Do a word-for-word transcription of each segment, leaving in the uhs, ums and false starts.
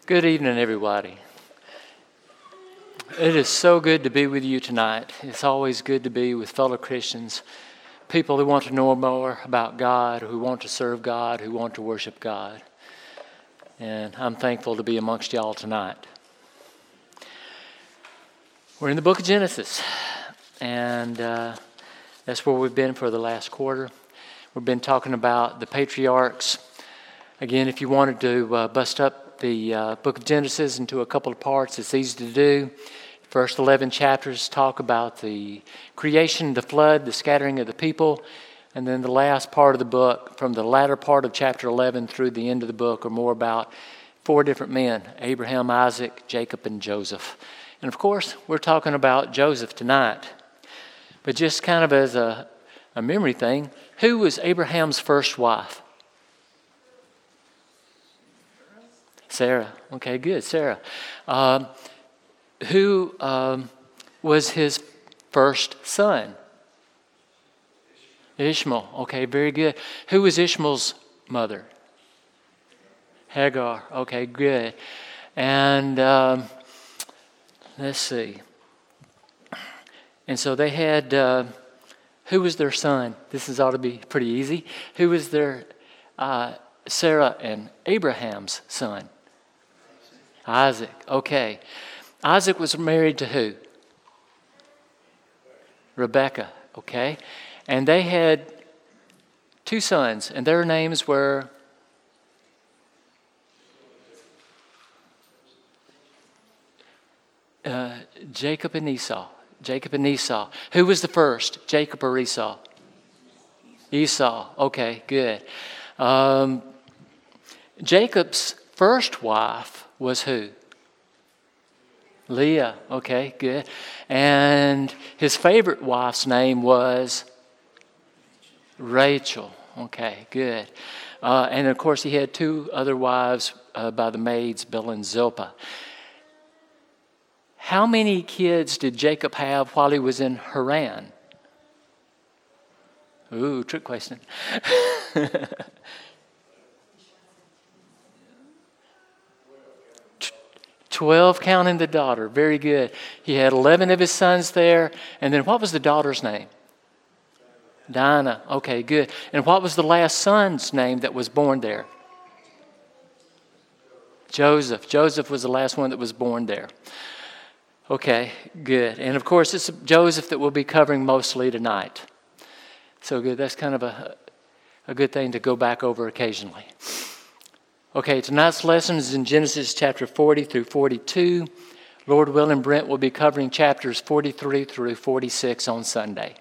Good evening, everybody. It is so good to be with you tonight. It's always good to be with fellow Christians, people who want to know more about God, who want to serve God, who want to worship God. And I'm thankful to be amongst y'all tonight. We're in the book of Genesis, and uh, that's where we've been for the last quarter. We've been talking about the patriarchs. Again, if you wanted to uh, bust up the uh, book of Genesis into a couple of parts, it's easy to do. First eleven chapters talk about the creation, the flood, the scattering of the people, and then the last part of the book, from the latter part of chapter eleven through the end of the book, are more about four different men: Abraham, Isaac, Jacob, and Joseph. And of course, we're talking about Joseph tonight. But just kind of as a, a memory thing, who was Abraham's first wife? Sarah. Okay, good, Sarah. Um, who um, was his first son? Ishmael. Okay, very good. Who was Ishmael's mother? Hagar. Okay, good. And um, let's see. And so they had, uh, who was their son? This is ought to be pretty easy. Who was their, uh, Sarah and Abraham's son? Isaac. Okay. Isaac was married to who? Rebekah. Okay. And they had two sons, and their names were uh, Jacob and Esau. Jacob and Esau. Who was the first, Jacob or Esau? Esau. Okay, good. Um, Jacob's first wife was who? Leah. Okay, good. And his favorite wife's name was Rachel. Okay, good. Uh, and of course, he had two other wives uh, by the maids, Bilhah and Zilpah. How many kids did Jacob have while he was in Haran? Ooh, trick question. Twelve, counting the daughter. Very good. He had eleven of his sons there. And then what was the daughter's name? Dinah. Okay, good. And what was the last son's name that was born there? Joseph. Joseph was the last one that was born there. Okay, good. And of course, it's Joseph that we'll be covering mostly tonight. So good. That's kind of a, a good thing to go back over occasionally. Okay, tonight's lesson is in Genesis chapter forty through forty-two. Lord willing, Brent will be covering chapters forty-three through forty-six on Sunday.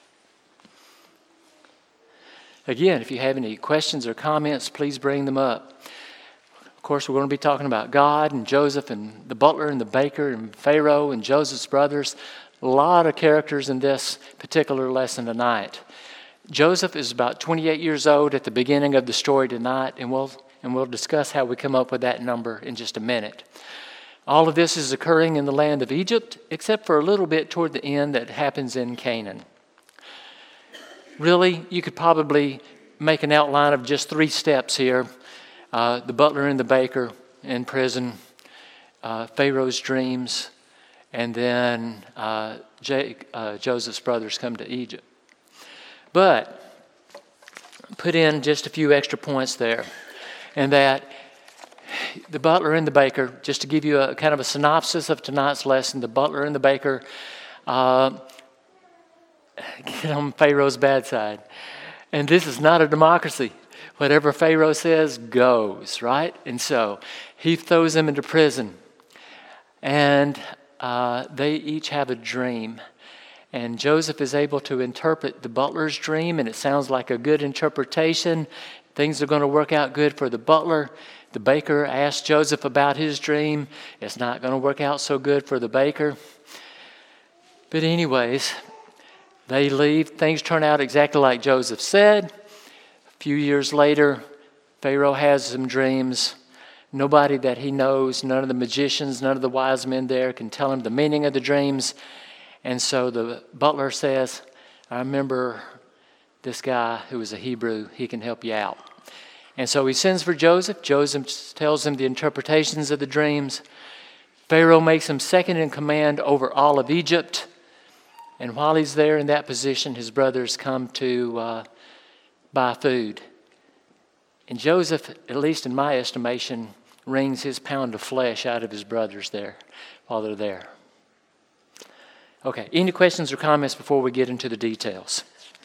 Again, if you have any questions or comments, please bring them up. Of course, we're going to be talking about God and Joseph and the butler and the baker and Pharaoh and Joseph's brothers. A lot of characters in this particular lesson tonight. Joseph is about twenty-eight years old at the beginning of the story tonight, and we'll And we'll discuss how we come up with that number in just a minute. All of this is occurring in the land of Egypt, except for a little bit toward the end that happens in Canaan. Really, you could probably make an outline of just three steps here. Uh, the butler and the baker in prison, uh, Pharaoh's dreams, and then uh, J- uh, Joseph's brothers come to Egypt. But put in just a few extra points there. And that the butler and the baker, just to give you a kind of a synopsis of tonight's lesson, the butler and the baker uh, get on Pharaoh's bad side. And this is not a democracy. Whatever Pharaoh says goes, right? And so he throws them into prison. And uh, they each have a dream. And Joseph is able to interpret the butler's dream, and it sounds like a good interpretation. Things are going to work out good for the butler. The baker asks Joseph about his dream. It's not going to work out so good for the baker. But anyways, they leave. Things turn out exactly like Joseph said. A few years later, Pharaoh has some dreams. Nobody that he knows, none of the magicians, none of the wise men there can tell him the meaning of the dreams. And so the butler says, I remember this guy who was a Hebrew, he can help you out. And so he sends for Joseph. Joseph tells him the interpretations of the dreams. Pharaoh makes him second in command over all of Egypt. And while he's there in that position, his brothers come to uh, buy food. And Joseph, at least in my estimation, wrings his pound of flesh out of his brothers there while they're there. Okay, any questions or comments before we get into the details?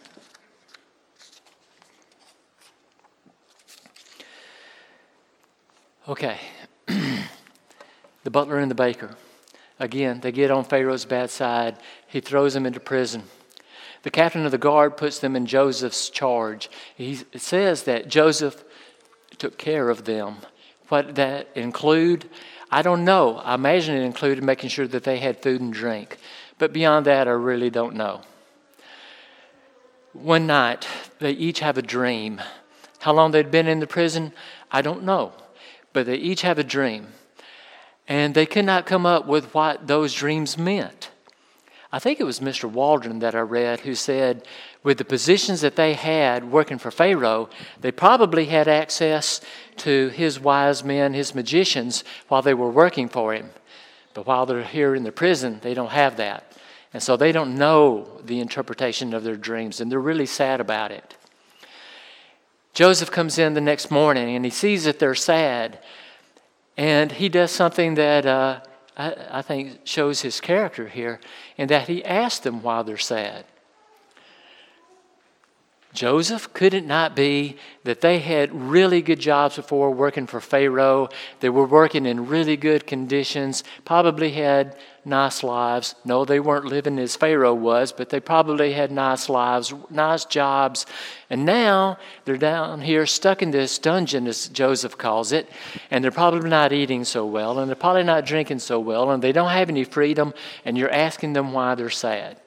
Okay, the butler and the baker. Again, they get on Pharaoh's bad side. He throws them into prison. The captain of the guard puts them in Joseph's charge. He, it says that Joseph took care of them. What that include, I don't know. I imagine it included making sure that they had food and drink. But beyond that, I really don't know. One night, they each have a dream. How long they'd been in the prison, I don't know. But they each have a dream. And they could not come up with what those dreams meant. I think it was Mister Waldron that I read who said with the positions that they had working for Pharaoh, they probably had access to his wise men, his magicians, while they were working for him. But while they're here in the prison, they don't have that. And so they don't know the interpretation of their dreams, and they're really sad about it. Joseph comes in the next morning, and he sees that they're sad. And he does something that uh, I, I think shows his character here, in that he asks them why they're sad. Joseph, could it not be that they had really good jobs before working for Pharaoh? They were working in really good conditions, probably had nice lives. No, they weren't living as Pharaoh was, but they probably had nice lives, nice jobs. And now they're down here stuck in this dungeon, as Joseph calls it, and they're probably not eating so well, and they're probably not drinking so well, and they don't have any freedom, and you're asking them why they're sad.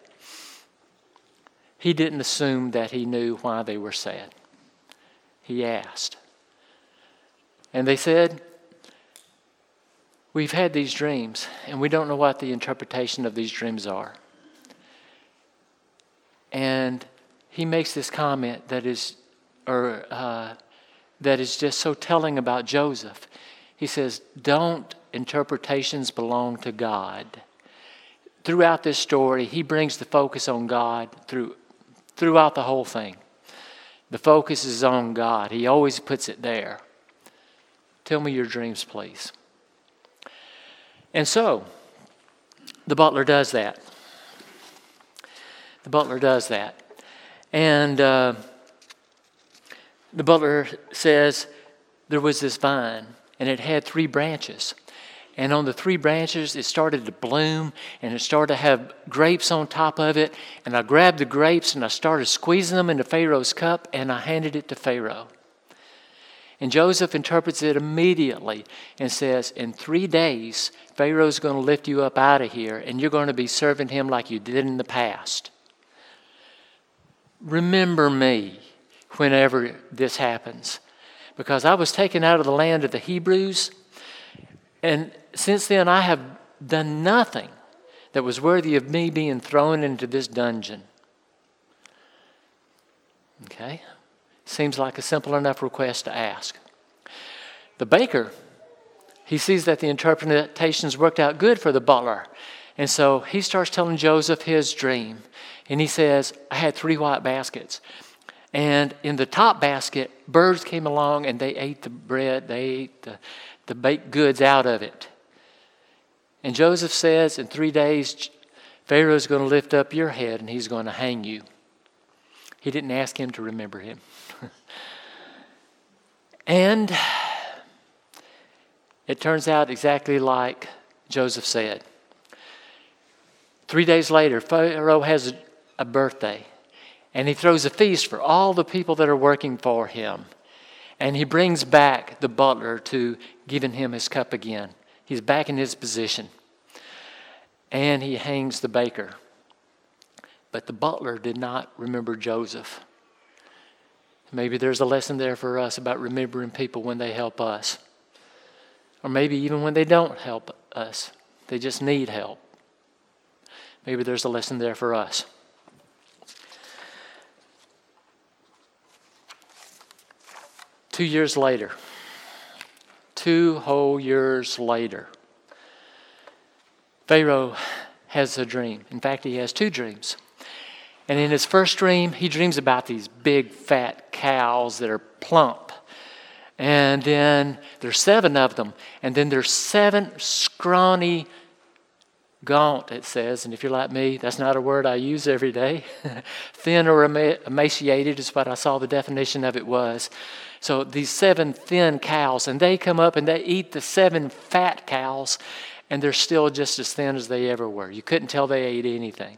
He didn't assume that he knew why they were sad. He asked. And they said, we've had these dreams, and we don't know what the interpretation of these dreams are. And he makes this comment that is, or uh, that is just so telling about Joseph. He says, don't interpretations belong to God? Throughout this story, he brings the focus on God through Throughout the whole thing. The focus is on God. He always puts it there. Tell me your dreams, please. And so, the butler does that. The butler does that. And uh, the butler says there was this vine, and it had three branches. And on the three branches, it started to bloom, and it started to have grapes on top of it. And I grabbed the grapes, and I started squeezing them into Pharaoh's cup, and I handed it to Pharaoh. And Joseph interprets it immediately and says, in three days, Pharaoh's going to lift you up out of here, and you're going to be serving him like you did in the past. Remember me whenever this happens, because I was taken out of the land of the Hebrews, and since then, I have done nothing that was worthy of me being thrown into this dungeon. Okay? Seems like a simple enough request to ask. The baker, he sees that the interpretations worked out good for the butler. And so he starts telling Joseph his dream. And he says, I had three white baskets. And in the top basket, birds came along and they ate the bread, they ate the, the baked goods out of it. And Joseph says, in three days, Pharaoh's going to lift up your head and he's going to hang you. He didn't ask him to remember him. And it turns out exactly like Joseph said. Three days later, Pharaoh has a birthday. And he throws a feast for all the people that are working for him. And he brings back the butler to giving him his cup again. He's back in his position. And he hangs the baker. But the butler did not remember Joseph. Maybe there's a lesson there for us about remembering people when they help us. Or maybe even when they don't help us. They just need help. Maybe there's a lesson there for us. Two years later, two whole years later, Pharaoh has a dream. In fact, he has two dreams. And in his first dream, he dreams about these big, fat cows that are plump. And then there's seven of them. And then there's seven scrawny, gaunt, it says. And if you're like me, that's not a word I use every day. Thin or emaciated is what I saw the definition of it was. So these seven thin cows, and they come up and they eat the seven fat cows, and they're still just as thin as they ever were. You couldn't tell they ate anything.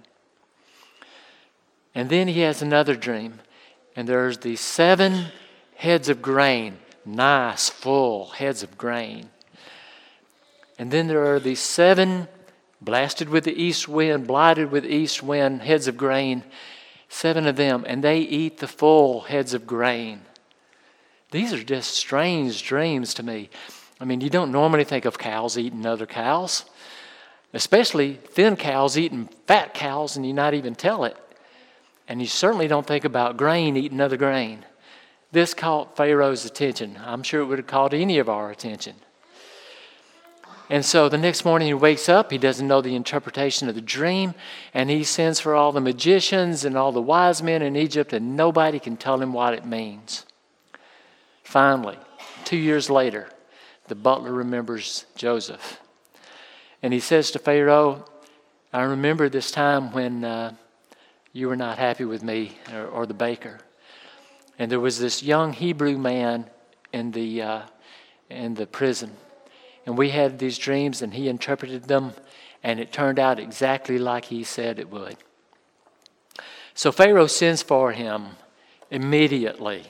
And then he has another dream, and there's these seven heads of grain, nice, full heads of grain. And then there are these seven blasted with the east wind, blighted with east wind, heads of grain, seven of them, and they eat the full heads of grain. These are just strange dreams to me. I mean, you don't normally think of cows eating other cows, especially thin cows eating fat cows, and you not even tell it. And you certainly don't think about grain eating other grain. This caught Pharaoh's attention. I'm sure it would have caught any of our attention. And so the next morning he wakes up, he doesn't know the interpretation of the dream, and he sends for all the magicians and all the wise men in Egypt, and nobody can tell him what it means. Finally, two years later, the butler remembers Joseph. And he says to Pharaoh, I remember this time when uh, you were not happy with me or, or the baker. And there was this young Hebrew man in the uh, in the prison. And we had these dreams, and he interpreted them, and it turned out exactly like he said it would. So Pharaoh sends for him immediately.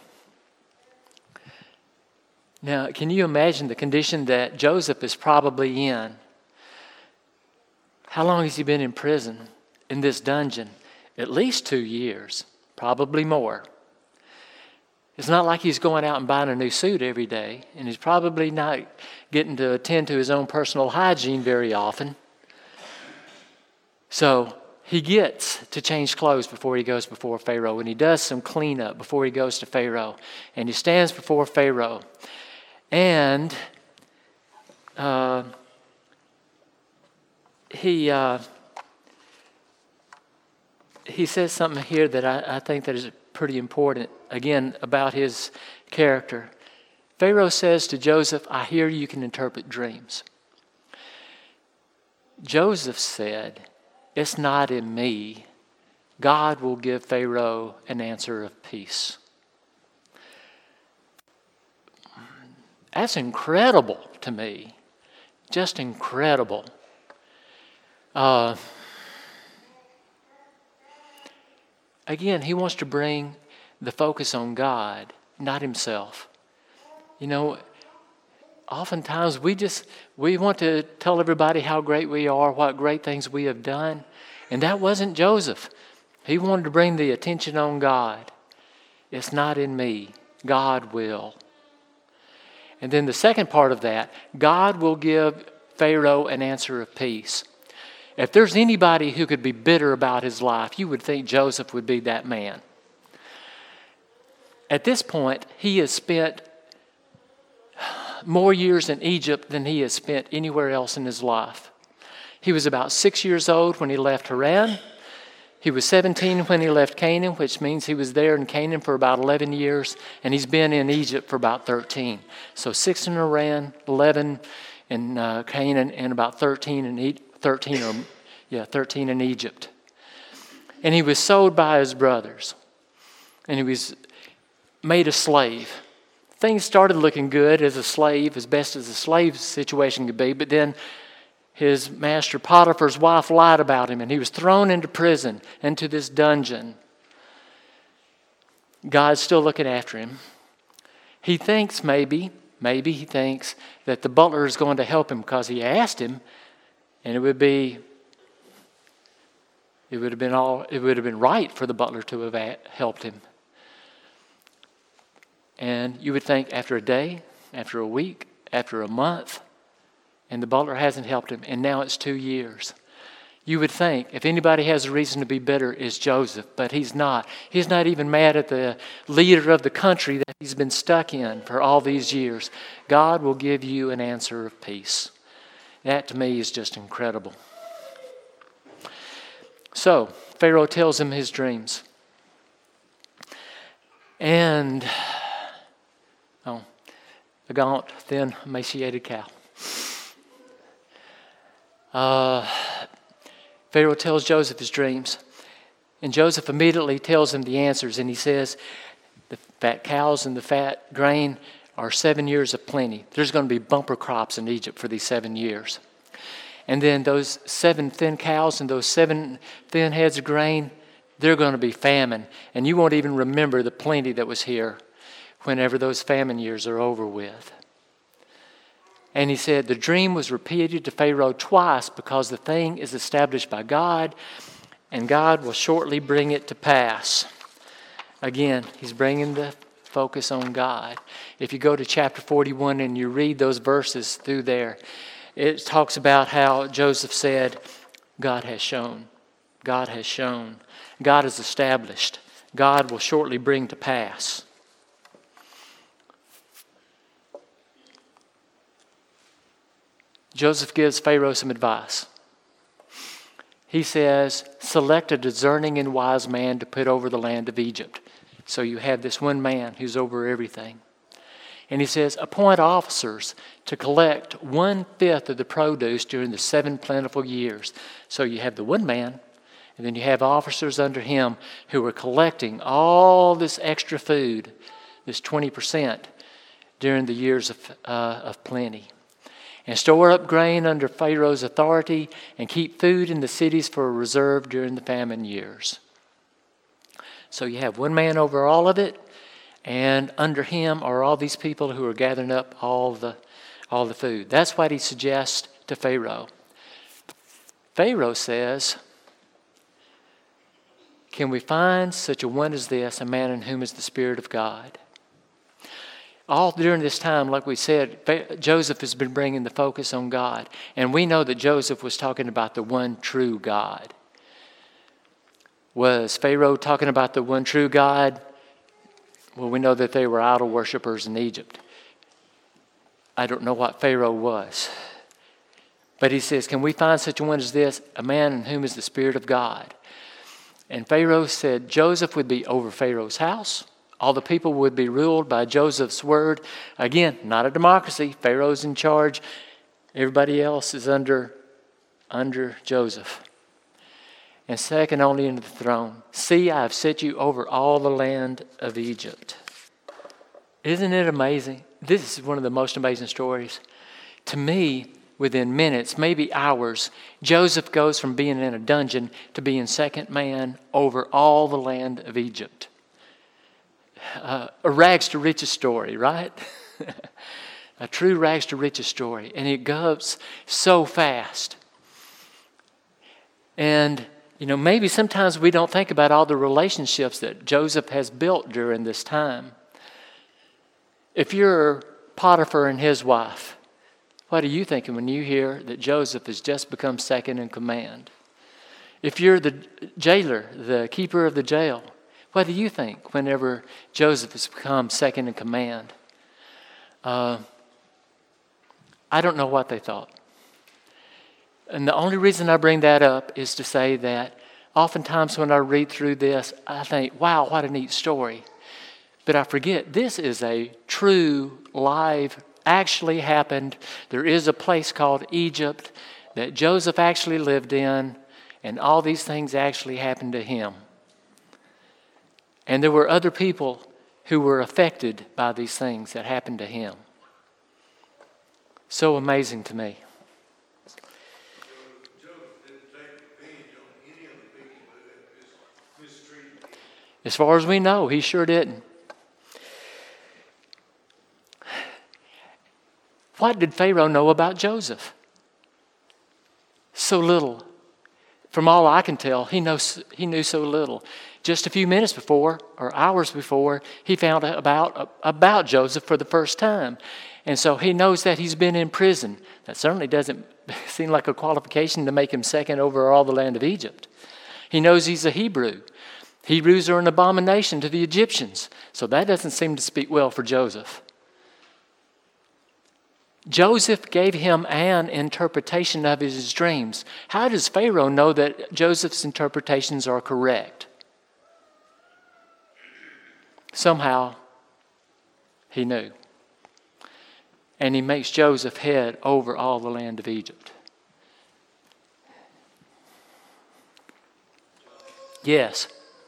Now, can you imagine the condition that Joseph is probably in? How long has he been in prison, in this dungeon? At least two years, probably more. It's not like he's going out and buying a new suit every day, and he's probably not getting to attend to his own personal hygiene very often. So he gets to change clothes before he goes before Pharaoh, and he does some cleanup before he goes to Pharaoh, and he stands before Pharaoh. And uh, he uh, he says something here that I, I think that is pretty important, again, about his character. Pharaoh says to Joseph, I hear you can interpret dreams. Joseph said, it's not in me. God will give Pharaoh an answer of peace. That's incredible to me. Just incredible. Uh, again, he wants to bring the focus on God, not himself. You know, oftentimes we just, we want to tell everybody how great we are, what great things we have done. And that wasn't Joseph. He wanted to bring the attention on God. It's not in me. God will. And then the second part of that, God will give Pharaoh an answer of peace. If there's anybody who could be bitter about his life, you would think Joseph would be that man. At this point, he has spent more years in Egypt than he has spent anywhere else in his life. He was about six years old when he left Haran. He was seventeen when he left Canaan, which means he was there in Canaan for about eleven years, and he's been in Egypt for about thirteen. So six in Haran, eleven in uh, Canaan, and about thirteen in e- thirteen or yeah, thirteen in Egypt. And he was sold by his brothers, and he was made a slave. Things started looking good as a slave, as best as a slave situation could be, but then his master Potiphar's wife lied about him, and he was thrown into prison, into this dungeon. God's still looking after him. He thinks maybe, maybe he thinks that the butler is going to help him because he asked him, and it would be, it would have been all, it would have been right for the butler to have helped him. And you would think after a day, after a week, after a month, and the butler hasn't helped him, and now it's two years. You would think if anybody has a reason to be bitter, it's Joseph, but he's not. He's not even mad at the leader of the country that he's been stuck in for all these years. God will give you an answer of peace. That to me is just incredible. So, Pharaoh tells him his dreams. And, oh, a gaunt, thin, emaciated cow. Uh, Pharaoh tells Joseph his dreams. And Joseph immediately tells him the answers. And he says, the fat cows and the fat grain are seven years of plenty. There's going to be bumper crops in Egypt for these seven years. And then those seven thin cows and those seven thin heads of grain, they're going to be famine. And you won't even remember the plenty that was here whenever those famine years are over with. And he said the dream was repeated to Pharaoh twice because the thing is established by God, and God will shortly bring it to pass. Again, he's bringing the focus on God. If you go to chapter forty-one and you read those verses through there, it talks about how Joseph said, God has shown. God has shown. God has established. God will shortly bring to pass. Joseph gives Pharaoh some advice. He says, select a discerning and wise man to put over the land of Egypt. So you have this one man who's over everything. And he says, appoint officers to collect one-fifth of the produce during the seven plentiful years. So you have the one man, and then you have officers under him who are collecting all this extra food, this twenty percent, during the years of, uh, of plenty. And store up grain under Pharaoh's authority and keep food in the cities for a reserve during the famine years. So you have one man over all of it, and under him are all these people who are gathering up all the, all the food. That's what he suggests to Pharaoh. Pharaoh says, can we find such a one as this, a man in whom is the Spirit of God? All during this time, like we said, Joseph has been bringing the focus on God. And we know that Joseph was talking about the one true God. Was Pharaoh talking about the one true God? Well, we know that they were idol worshipers in Egypt. I don't know what Pharaoh was. But he says, can we find such a one as this, a man in whom is the Spirit of God? And Pharaoh said Joseph would be over Pharaoh's house. All the people would be ruled by Joseph's word. Again, not a democracy. Pharaoh's in charge. Everybody else is under, under Joseph. And second only into the throne. See, I have set you over all the land of Egypt. Isn't it amazing? This is one of the most amazing stories. To me, within minutes, maybe hours, Joseph goes from being in a dungeon to being second man over all the land of Egypt. Uh, a rags to riches story, right? A true rags to riches story. And it goes so fast. And, you know, maybe sometimes we don't think about all the relationships that Joseph has built during this time. If you're Potiphar and his wife, what are you thinking when you hear that Joseph has just become second in command? If you're the jailer, the keeper of the jail, what do you think whenever Joseph has become second in command? Uh, I don't know what they thought. And the only reason I bring that up is to say that oftentimes when I read through this, I think, wow, what a neat story. But I forget, this is a true, live, actually happened. There is a place called Egypt that Joseph actually lived in, and all these things actually happened to him. And there were other people who were affected by these things that happened to him. So amazing to me. As far as we know, he sure didn't. What did Pharaoh know about Joseph? So little. from all I can tell, he knows he knew so little. Just a few minutes before, or hours before, he found out about, about Joseph for the first time. And so he knows that he's been in prison. That certainly doesn't seem like a qualification to make him second over all the land of Egypt. He knows he's a Hebrew. Hebrews are an abomination to the Egyptians. So that doesn't seem to speak well for Joseph. Joseph gave him an interpretation of his dreams. How does Pharaoh know that Joseph's interpretations are correct? Somehow, he knew. And he makes Joseph head over all the land of Egypt. Yes.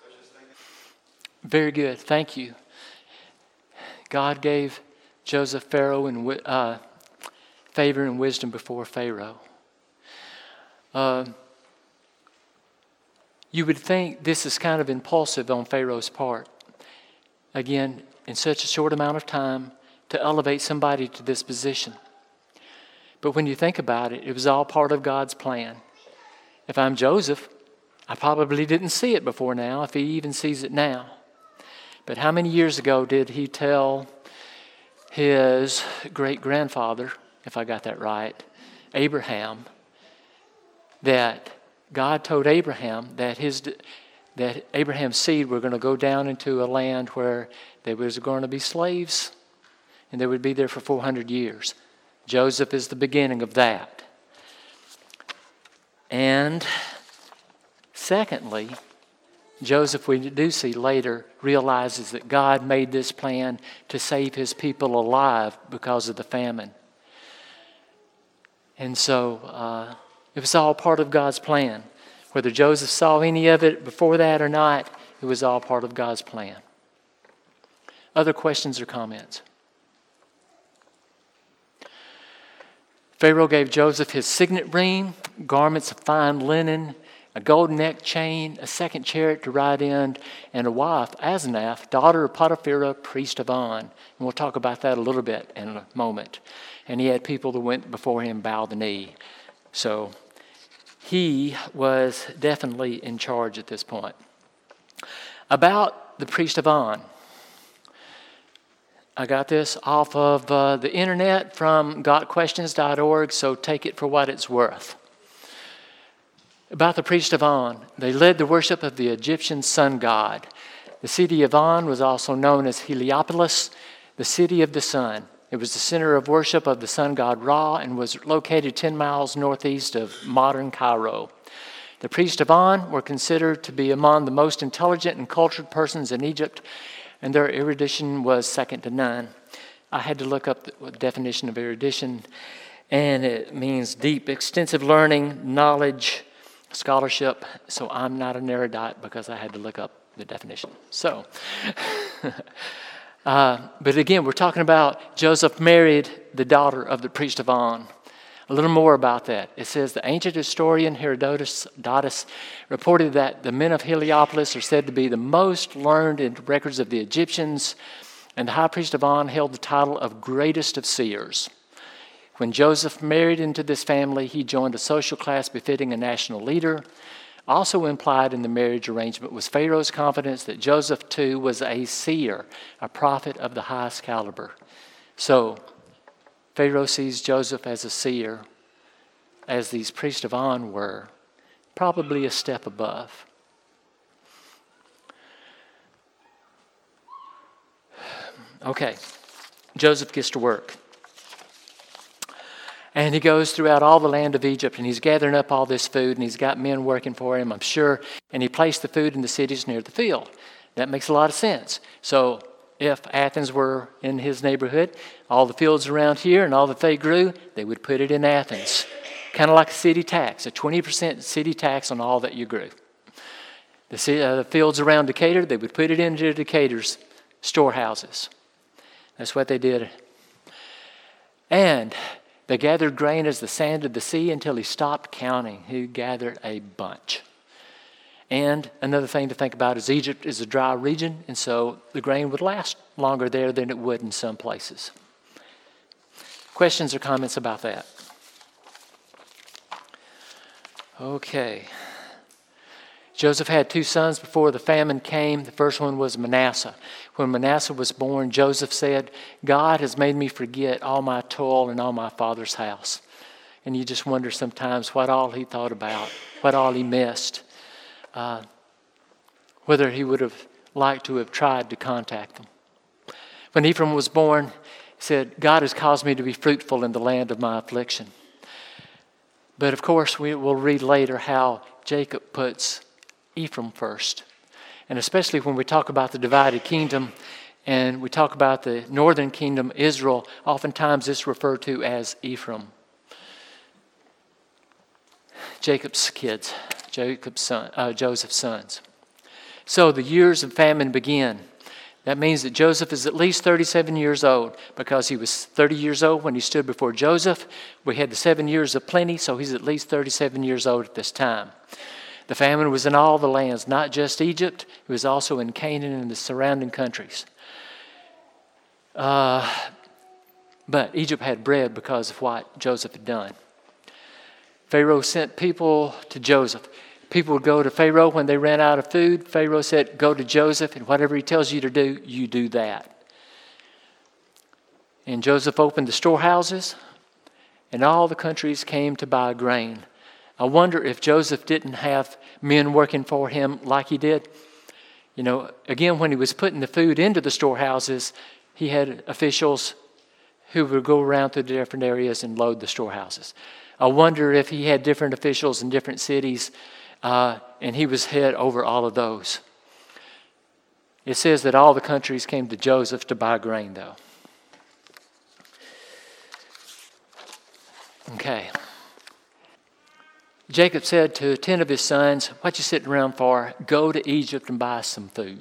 Very good. Thank you. God gave Joseph Pharaoh and uh, favor and wisdom before Pharaoh. Uh, you would think this is kind of impulsive on Pharaoh's part. Again, in such a short amount of time, to elevate somebody to this position. But when you think about it, it was all part of God's plan. If I'm Joseph, I probably didn't see it before now, if he even sees it now. But how many years ago did he tell his great-grandfather, if I got that right, Abraham, that God told Abraham that his that Abraham's seed were going to go down into a land where there was going to be slaves, and they would be there for four hundred years. Joseph is the beginning of that. And secondly, Joseph, we do see later, realizes that God made this plan to save his people alive because of the famine. And so uh, it was all part of God's plan. Whether Joseph saw any of it before that or not, it was all part of God's plan. Other questions or comments? Pharaoh gave Joseph his signet ring, garments of fine linen, a golden neck chain, a second chariot to ride in, and a wife, Asenath, daughter of Potiphar, priest of On. And we'll talk about that a little bit in a moment. And he had people that went before him bow the knee. So he was definitely in charge at this point. About the priest of On. I got this off of uh, the internet from got questions dot org, so take it for what it's worth. About the priest of On, they led the worship of the Egyptian sun god. The city of On was also known as Heliopolis, the city of the sun. It was the center of worship of the sun god Ra and was located ten miles northeast of modern Cairo. The priests of On were considered to be among the most intelligent and cultured persons in Egypt, and their erudition was second to none. I had to look up the definition of erudition, and it means deep, extensive learning, knowledge, scholarship. So I'm not an erudite because I had to look up the definition. So, uh, but again, we're talking about Joseph married the daughter of the priest of On. A little more about that. It says the ancient historian Herodotus Dotus reported that the men of Heliopolis are said to be the most learned in records of the Egyptians, and the high priest of On held the title of greatest of seers. When Joseph married into this family, he joined a social class befitting a national leader. Also implied in the marriage arrangement was Pharaoh's confidence that Joseph too was a seer, a prophet of the highest caliber. So Pharaoh sees Joseph as a seer, as these priests of On were, probably a step above. Okay, Joseph gets to work. And he goes throughout all the land of Egypt, and he's gathering up all this food, and he's got men working for him, I'm sure. And he placed the food in the cities near the field. That makes a lot of sense. So if Athens were in his neighborhood, all the fields around here and all that they grew, they would put it in Athens. Kind of like a city tax, a twenty percent city tax on all that you grew. The, uh, the fields around Decatur, they would put it into Decatur's storehouses. That's what they did. And they gathered grain as the sand of the sea until he stopped counting. He gathered a bunch. And another thing to think about is Egypt is a dry region, and so the grain would last longer there than it would in some places. Questions or comments about that? Okay. Joseph had two sons before the famine came. The first one was Manasseh. When Manasseh was born, Joseph said, God has made me forget all my toil and all my father's house. And you just wonder sometimes what all he thought about, what all he missed, uh, whether he would have liked to have tried to contact them. When Ephraim was born, he said, God has caused me to be fruitful in the land of my affliction. But of course, we will read later how Jacob puts Ephraim first. And especially when we talk about the divided kingdom and we talk about the northern kingdom, Israel, oftentimes it's referred to as Ephraim. Jacob's kids, Jacob's son, uh, Joseph's sons. So the years of famine begin. That means that Joseph is at least thirty-seven years old because he was thirty years old when he stood before Joseph. We had the seven years of plenty, so he's at least thirty-seven years old at this time. The famine was in all the lands, not just Egypt. It was also in Canaan and the surrounding countries. Uh, but Egypt had bread because of what Joseph had done. Pharaoh sent people to Joseph. People would go to Pharaoh when they ran out of food. Pharaoh said, go to Joseph, and whatever he tells you to do, you do that. And Joseph opened the storehouses, and all the countries came to buy grain. I wonder if Joseph didn't have men working for him like he did. You know, again, when he was putting the food into the storehouses, he had officials who would go around to the different areas and load the storehouses. I wonder if he had different officials in different cities, uh, and he was head over all of those. It says that all the countries came to Joseph to buy grain, though. Okay. Jacob said to ten of his sons, what you sitting around for? Go to Egypt and buy some food.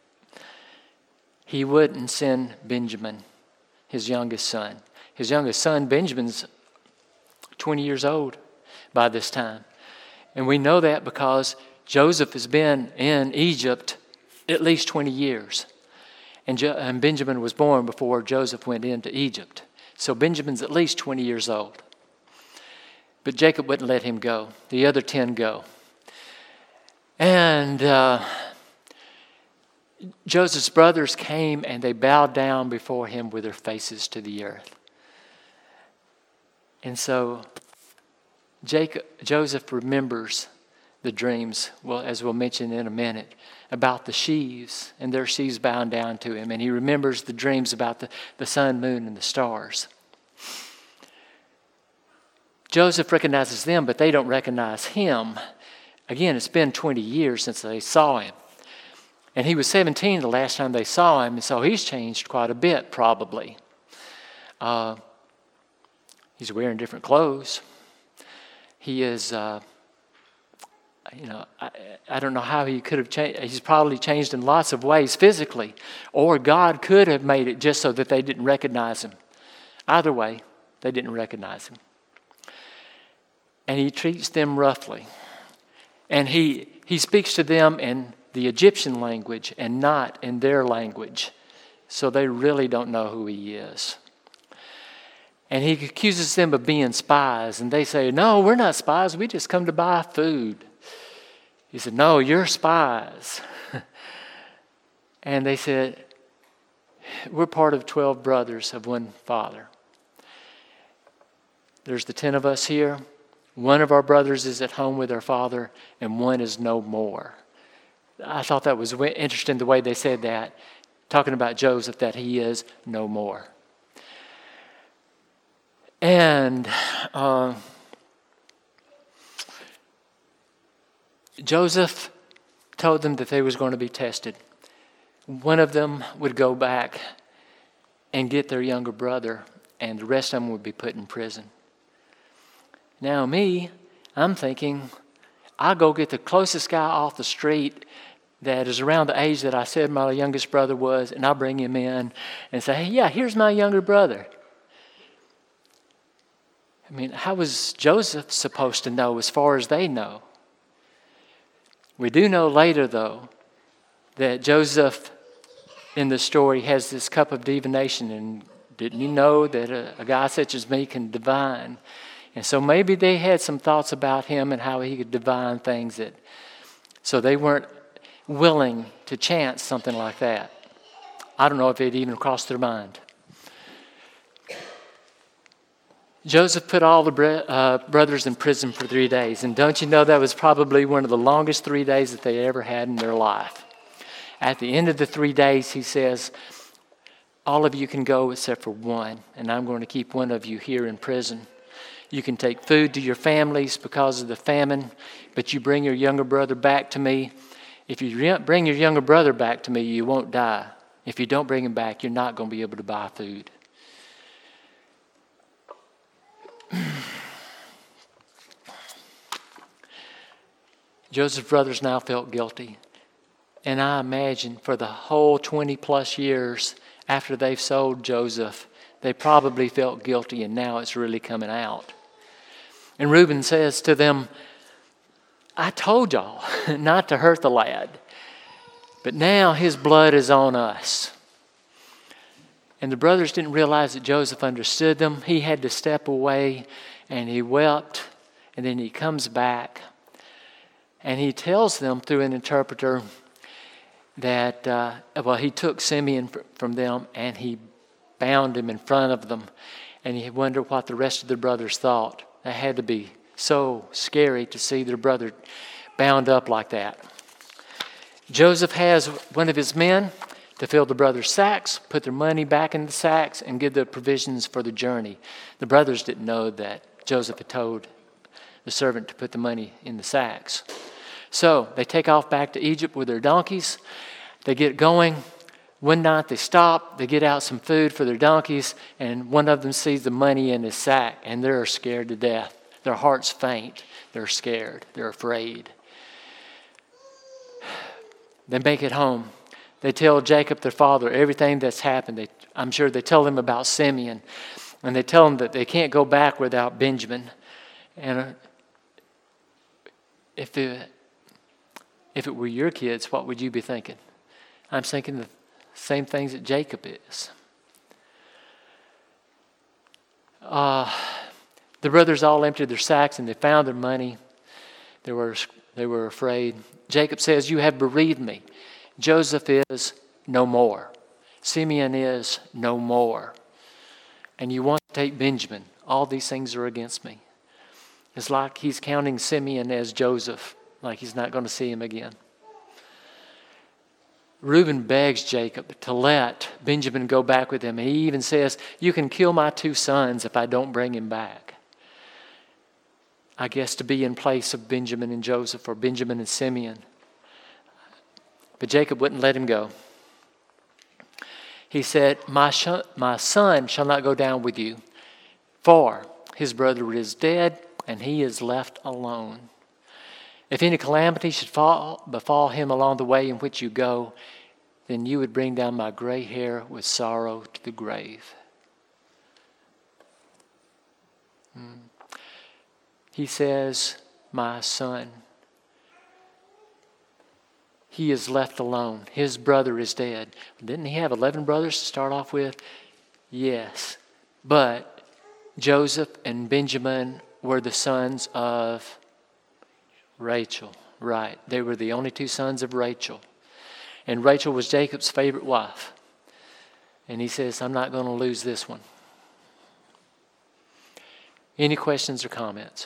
He wouldn't send Benjamin, his youngest son. His youngest son, Benjamin's twenty years old by this time. And we know that because Joseph has been in Egypt at least twenty years. And, jo- and Benjamin was born before Joseph went into Egypt. So Benjamin's at least twenty years old. But Jacob wouldn't let him go. The other ten go. And uh, Joseph's brothers came and they bowed down before him with their faces to the earth. And so Jacob, Joseph remembers the dreams, well, as we'll mention in a minute, about the sheaves and their sheaves bowing down to him. And he remembers the dreams about the, the sun, moon, and the stars. Joseph recognizes them, but they don't recognize him. Again, it's been twenty years since they saw him. And he was seventeen the last time they saw him, and so he's changed quite a bit, probably. Uh, he's wearing different clothes. He is, uh, you know, I, I don't know how he could have changed. He's probably changed in lots of ways physically, or God could have made it just so that they didn't recognize him. Either way, they didn't recognize him. And he treats them roughly. And he, he speaks to them in the Egyptian language and not in their language. So they really don't know who he is. And he accuses them of being spies. And they say, no, we're not spies. We just come to buy food. He said, no, you're spies. And they said, we're part of twelve brothers of one father. There's the ten of us here. One of our brothers is at home with our father, and one is no more. I thought that was interesting the way they said that, talking about Joseph, that he is no more. And uh, Joseph told them that they was going to be tested. One of them would go back and get their younger brother, and the rest of them would be put in prison. Now me, I'm thinking, I'll go get the closest guy off the street that is around the age that I said my youngest brother was, and I'll bring him in and say, hey, yeah, here's my younger brother. I mean, how was Joseph supposed to know as far as they know? We do know later, though, that Joseph in the story has this cup of divination, and didn't he know that a, a guy such as me can divine? And so maybe they had some thoughts about him and how he could divine things that So they weren't willing to chance something like that. I don't know if it even crossed their mind. Joseph put all the bre- uh, brothers in prison for three days. And don't you know that was probably one of the longest three days that they ever had in their life. At the end of the three days, he says, all of you can go except for one, and I'm going to keep one of you here in prison. You can take food to your families because of the famine, but you bring your younger brother back to me. If you re- bring your younger brother back to me, you won't die. If you don't bring him back, you're not going to be able to buy food. Joseph's brothers now felt guilty. And I imagine for the whole twenty plus years after they've sold Joseph, they probably felt guilty, and now it's really coming out. And Reuben says to them, I told y'all not to hurt the lad, but now his blood is on us. And the brothers didn't realize that Joseph understood them. He had to step away, and he wept, and then he comes back. And he tells them through an interpreter that, uh, well, he took Simeon from them and he bound him in front of them. And he wondered what the rest of the brothers thought. That had to be so scary to see their brother bound up like that. Joseph has one of his men to fill the brothers' sacks, put their money back in the sacks, and give the provisions for the journey. The brothers didn't know that Joseph had told the servant to put the money in the sacks. So they take off back to Egypt with their donkeys. They get going. One night they stop. They get out some food for their donkeys, and one of them sees the money in his sack, and they're scared to death. Their hearts faint. They're scared. They're afraid. They make it home. They tell Jacob, their father, everything that's happened. They, I'm sure they tell him about Simeon, and they tell him that they can't go back without Benjamin. And if the If it were your kids, what would you be thinking? I'm thinking the same things that Jacob is. Uh, the brothers all emptied their sacks and they found their money. They were, they were afraid. Jacob says, you have bereaved me. Joseph is no more. Simeon is no more. And you want to take Benjamin. All these things are against me. It's like he's counting Simeon as Joseph. Like he's not going to see him again. Reuben begs Jacob to let Benjamin go back with him. And he even says, you can kill my two sons if I don't bring him back. I guess to be in place of Benjamin and Joseph, or Benjamin and Simeon. But Jacob wouldn't let him go. He said, my, sh- my son shall not go down with you, for his brother is dead and he is left alone. If any calamity should fall, befall him along the way in which you go, then you would bring down my gray hair with sorrow to the grave. Hmm. He says, my son, he is left alone. His brother is dead. Didn't he have eleven brothers to start off with? Yes. But Joseph and Benjamin were the sons of Rachel, right. They were the only two sons of Rachel. And Rachel was Jacob's favorite wife. And he says, I'm not going to lose this one. Any questions or comments?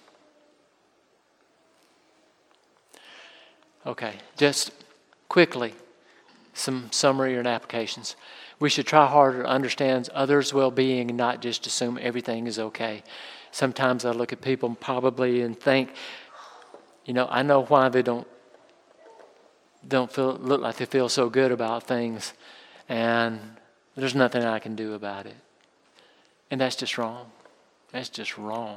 Okay, just quickly, some summary and applications. We should try harder to understand others' well-being and not just assume everything is okay. Sometimes I look at people probably and think, you know, I know why they don't don't feel look like they feel so good about things, and there's nothing I can do about it. And that's just wrong. That's just wrong.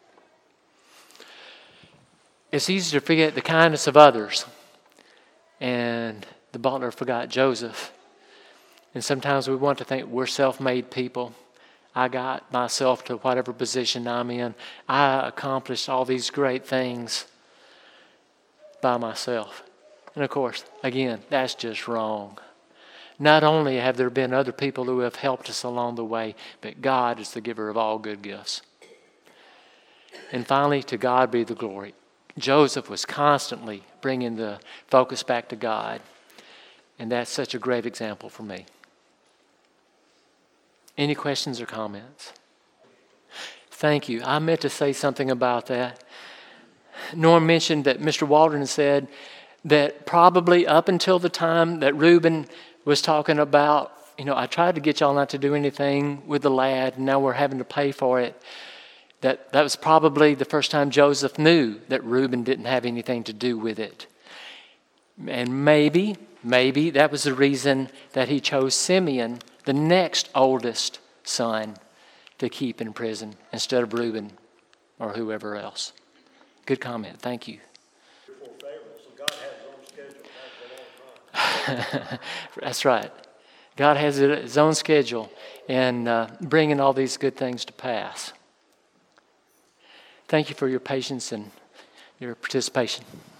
It's easy to forget the kindness of others. And the butler forgot Joseph. And sometimes we want to think we're self-made people. I got myself to whatever position I'm in. I accomplished all these great things by myself. And of course, again, that's just wrong. Not only have there been other people who have helped us along the way, but God is the giver of all good gifts. And finally, to God be the glory. Joseph was constantly bringing the focus back to God. And that's such a great example for me. Any questions or comments? Thank you. I meant to say something about that. Norm mentioned that Mister Waldron said that probably up until the time that Reuben was talking about, you know, I tried to get y'all not to do anything with the lad, and now we're having to pay for it. That that was probably the first time Joseph knew that Reuben didn't have anything to do with it. And maybe, maybe that was the reason that he chose Simeon, the next oldest son, to keep in prison instead of Reuben or whoever else. Good comment. Thank you. That's right. God has his own schedule in uh, bringing all these good things to pass. Thank you for your patience and your participation.